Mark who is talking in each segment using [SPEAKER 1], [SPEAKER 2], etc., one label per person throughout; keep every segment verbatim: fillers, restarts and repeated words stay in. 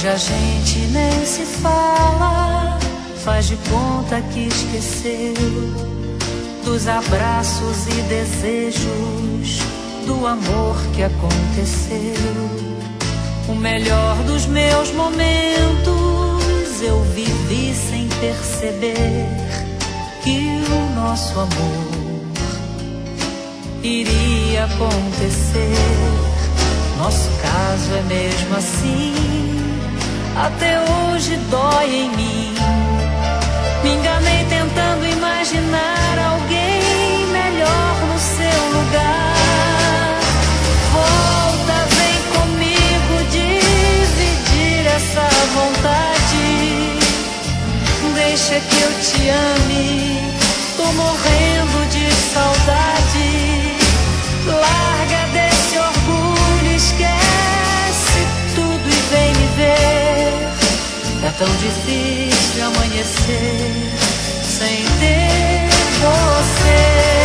[SPEAKER 1] Hoje a gente nem se fala, faz de conta que esqueceu dos abraços e desejos, do amor que aconteceu. O melhor dos meus momentos eu vivi sem perceber que o nosso amor iria acontecer. Nosso caso é mesmo assim, até hoje dói em mim. Me enganei tentando imaginar alguém melhor no seu lugar. Volta, vem comigo dividir essa vontade. Deixa que eu te ame, tô morrendo de saudade. Larga desse orgulho, esquece tudo e vem me ver. É tão difícil amanhecer sem ter você.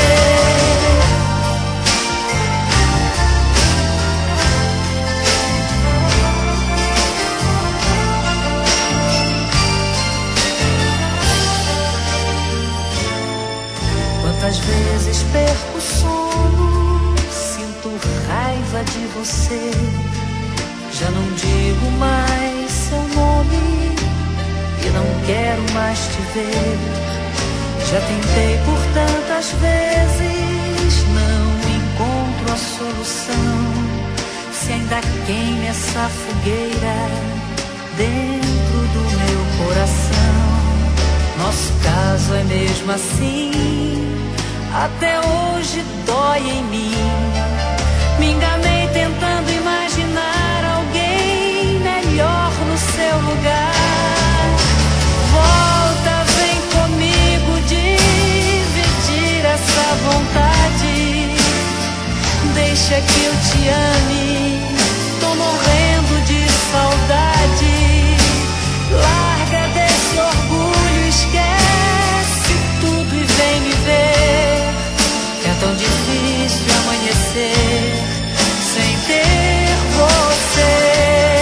[SPEAKER 1] Quantas vezes perco o sono, sinto raiva de você. Já não digo mais seu nome e não quero mais te ver. Já tentei por tantas vezes, não encontro a solução. Se ainda queima essa fogueira dentro do meu coração. Nosso caso é mesmo assim, até hoje dói em mim. Me enganei tentando imaginar alguém melhor no seu lugar. Volta, vem comigo dividir essa vontade. Deixa que eu te ame, tô morrendo de saudade. Larga desse orgulho, esquece tudo e vem me ver. É tão difícil amanhecer sem ter você.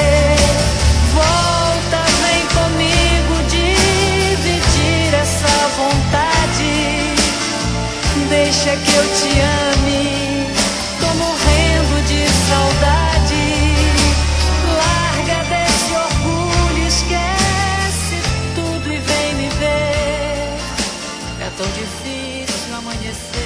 [SPEAKER 1] Volta, vem comigo dividir essa vontade. Deixa que eu te ame, tô morrendo de saudade. Larga desse orgulho, esquece tudo e vem me ver. É tão difícil amanhecer